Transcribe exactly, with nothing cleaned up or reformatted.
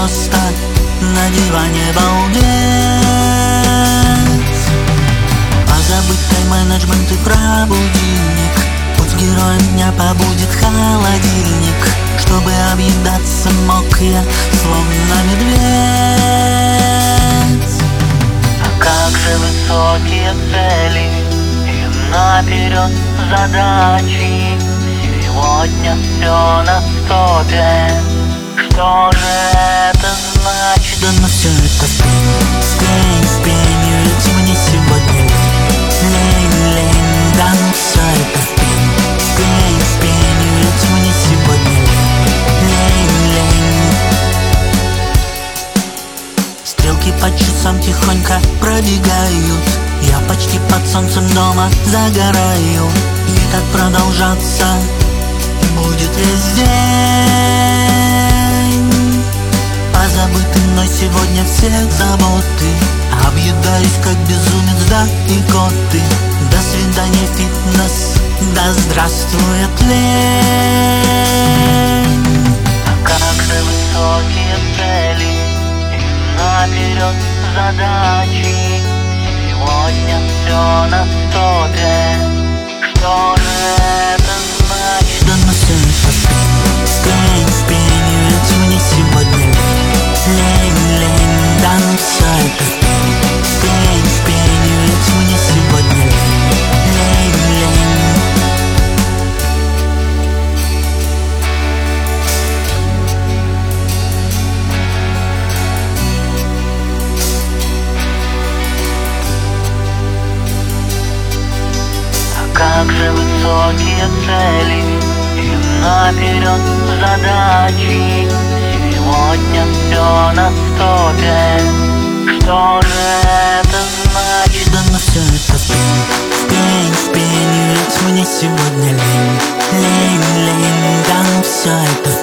просто на диване балдец. Позабыть тайм-менеджмент и про будильник. Пусть героем дня побудет холодильник. Чтобы объедаться мог я, словно медведь. А как же высокие цели и наперед задачи? Сегодня все на стопе. Что же это значит? Да ну все это спень, спень, спень. Ведь мне сегодня лень, лень, лень. Да ну все это спень, спень, спень. Ведь мне сегодня лень, лень. Стрелки по часам тихонько пробегают. Я почти под солнцем дома загораю. И так продолжаться будет весь день. Позабыты мной сегодня все заботы. Объедаюсь как безумец, да и коты. До свидания, фитнес, да здравствует лень. А как же высокие цели и наперед задачи? Сегодня все на стопе. Что же это значит? Да ну все это спень, спень, спень. Ведь мне сегодня лень, лень. Да ну все это спень, спень, спень. Ведь мне сегодня лень, лень. Как же высокие цели и наперед задачи? Сегодня все на стопе. Что же это значит? Да ну все это спень, спень, спень. Ведь мне сегодня лень, лень, лень. Да ну все это